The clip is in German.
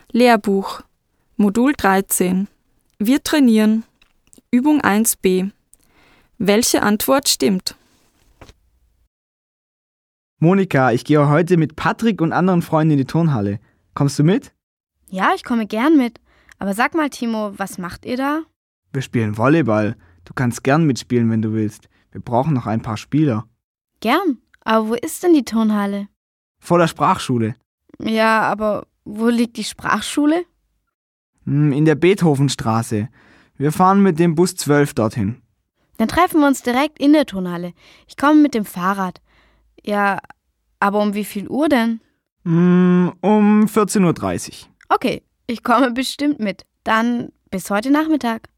Lehrbuch, Modul 13. Wir trainieren. Übung 1b. Welche Antwort stimmt? Monika, ich gehe heute mit Patrick und anderen Freunden in die Turnhalle. Kommst du mit? Ja, ich komme gern mit. Aber sag mal, Timo, was macht ihr da? Wir spielen Volleyball. Du kannst gern mitspielen, wenn du willst. Wir brauchen noch ein paar Spieler. Gern. Aber wo ist denn die Turnhalle? Vor der Sprachschule. Ja, aber wo liegt die Sprachschule? In der Beethovenstraße. Wir fahren mit dem Bus 12 dorthin. Dann treffen wir uns direkt in der Turnhalle. Ich komme mit dem Fahrrad. Ja, aber um wie viel Uhr denn? Um 14:30 Uhr. Okay, ich komme bestimmt mit. Dann bis heute Nachmittag.